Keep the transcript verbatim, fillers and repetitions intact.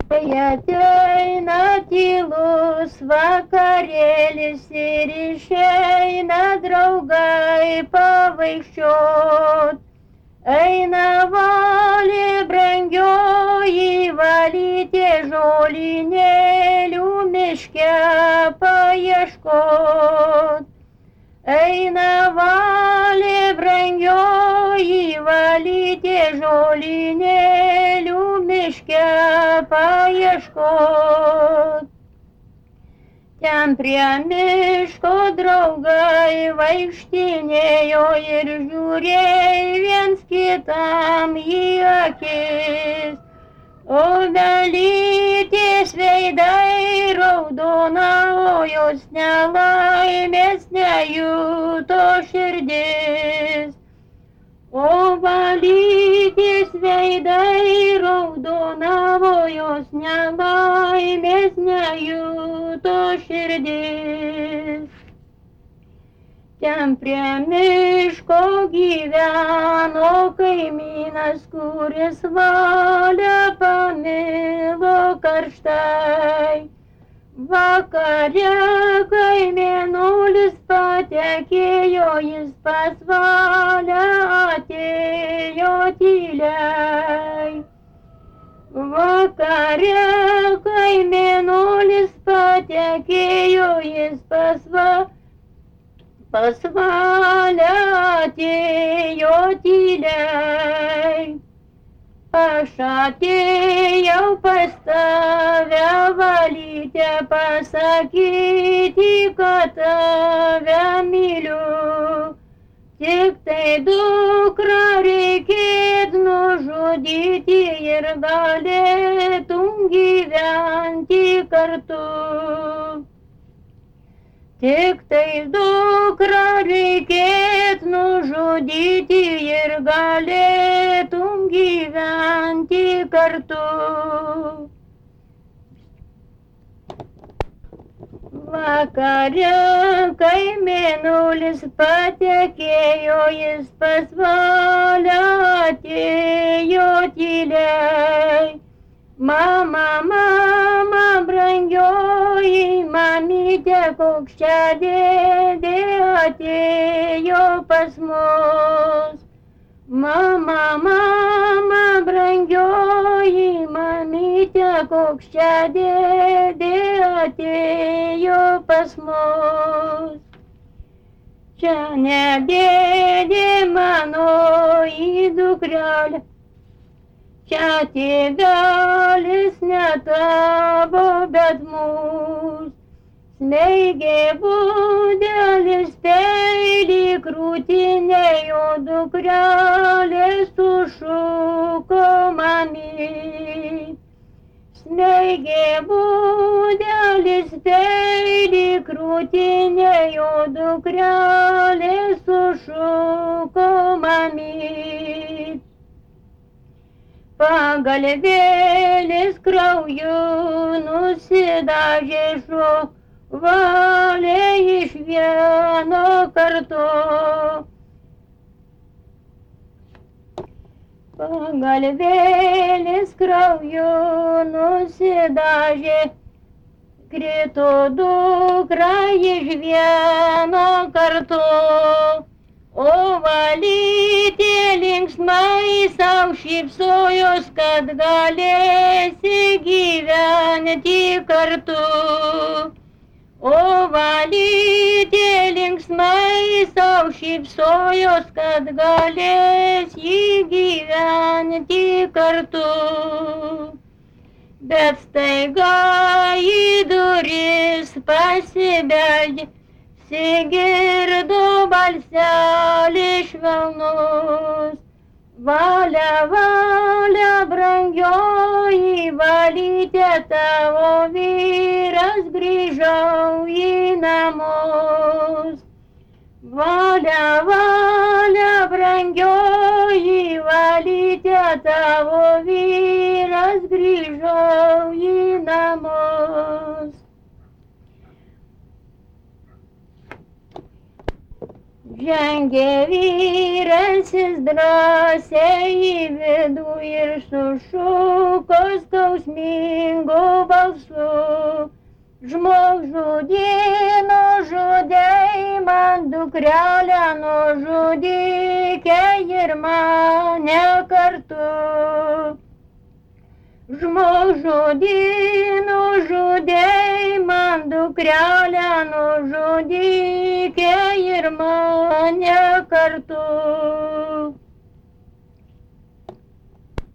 Ateina tylus vakarėlis ir išeina draugai pavaikščiot. Eina valė brangioji valyti žolinėlių miške paieškot. Eina valė brangioji valyti žolinėlių miške paieškot. Ten prie miško draugai vaikštinėjo ir žiūrėjo viens kitam į akis. Obelytės veidai raudona, o jos nelaimės nejuto širdis. Obelytės veidai raudona, o jos nelaimės nejuto širdis. Ten prie miško gyveno kaimynas, kuris valią pamilo karštai. Vakare, kai mėnulis patekėjo, jis pas valią atėjo tyliai. Vakare, kai mėnulis patekėjo, jis pas valią Pas valią atėjo tyliai. Aš atėjau pas tave valyte, pasakyti, kad tave myliu. Tik tai dukrą reikėtų nužudyti ir galėtum gyventi kartu. Tik tai dukrą reikėtų nužudyti ir galėtum gyventi kartu. Vakare, kai mėnulis patekėjo, jis pas valią atėjo tyliai. Mama, mama, brangioji mamytė, koks čia dėdė atėjo pas mus. Mama, mama, brangioji mamytė, koks čia dėdė atėjo pas mus. Čia ne dėdė mano į dukrelę, čia tėvelis ne tavo, bet mūs. Smeigė būdelis peilį krūtinę, jo dukrelė sušuko mamyt. Smeigė būdelis peilį krūtinę, jo dukrelė sušuko mamyt. Pagalvėlis krauju nusidažė šuo, valė iš vieno karto. Pagalvėlis krauju nusidažė, krito dukra iš vieno karto. O valytė linksmai sau šypsojos, kad galėsi gyventi kartu. O valytė linksmai sau šypsojos, kad galėsi gyventi kartu. Bet staiga į duris pasibeldė, sigirdo balselį švelnus. Valia, valia, brangioji valytė, tavo vyras grįžau į namus. Valia, valia, brangioji valytė, tavo vyras grįžau į namus. Žengė vyras jis drąsiai į vidų ir sušuko skausmingai. Žmogžudį nužudei, man dukrelę nužudykė ir mane kartu. Žmogžudį nužudei, man dukrelę nužudykė ir mane kartu.